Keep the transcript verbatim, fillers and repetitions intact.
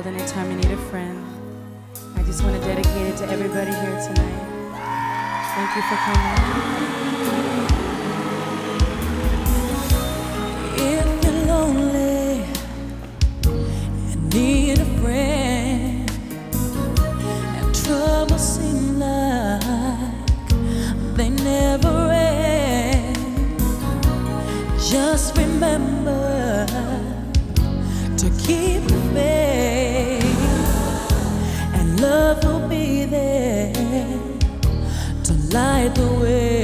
called Anytime You Need a Friend. I just want to dedicate it to everybody here tonight. Thank you for coming. If you're lonely and need a friend, and trouble seem like they never end, just remember to keep the faith, and love will be there to light the way.